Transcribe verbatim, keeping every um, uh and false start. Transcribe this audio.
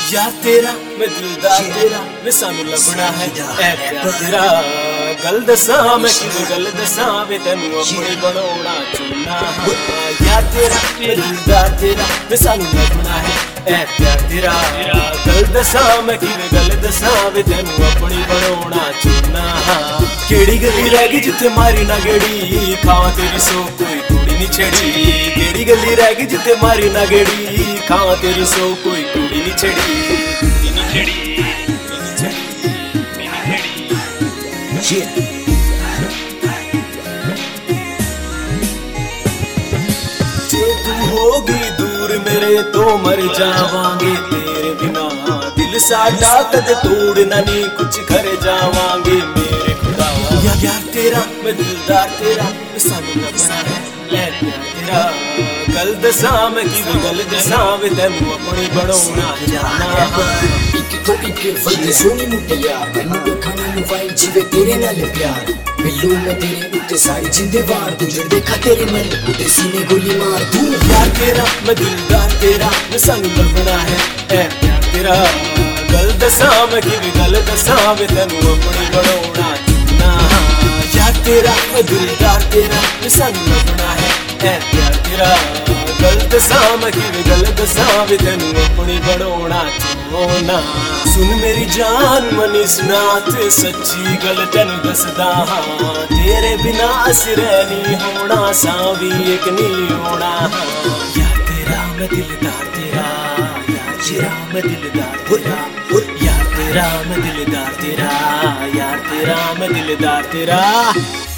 यार तेरा मैं दिलदार तेरा मैं सानू लभना है ऐ प्यार तेरा गल दसा मैं किवें गल दसा वे तैनू अपनी बनाउणा चुनना। यार तेरा मैं दिलदार तेरा मैं सानू लभना है ऐ प्यार तेरा गल दसा मैं किवें गल दसा वे तैनू अपनी बनाउणा चुनना। केड़ी गली रह गई जिथे मारी ना गेड़ी खावां तेरी सो कोई कुड़ी नी छेड़ी। केड़ी गली रह गई जिथे मारी ना गेड़ी खावां तेरी सो कोई कुड़ी नी छेड़ी। जे तू होगी दूर मेरे तो मर जावांगे तेरे बिना। दिल साडा कद तोड़ना नी कुछ कर जावांगे मेरे खुदा। यार यार तेरा मैं दिलदार तेरा मैं सानू लभना है ऐ प्यार तेरा गल दसा मैं किवें गल दसा वे तैनू अपनी बनाउणा जाना। तो एक वल्दी सोनी मुटिया मैनू देखना नु वाई जीवे तेरे नाल प्यार। मिलू मैं तेरे उत्ते सारी जिंदे वार तू जड़ देखा तेरे मन उत्ते सीने गोली मार तू। यार तेरा मैं दिलदार तेरा मैं सानू लभना है ऐ प्यार तेरा गल दसा मैं किवें गल दसा वे तैनू अपनी बनाउणा चुनना। यार तेरा मैं दिलदार तेरा मैं सानू लभना है ऐ प्यार तेरा गल दसा मैं किवें गल दसा वे तैनू अपनी बनाउणा चुनना। सुन मेरी जान मनी सुना ते सच्ची गल तैनू दसदा हां तेरे बिना सिरे नी होना सावी एक नी होना। यार तेरा मैं दिलदार तेरा यार तेरा मैं दिलदार तेरा यार तेरा मैं दिलदार तेरा यार तेरा मैं दिलदार तेरा।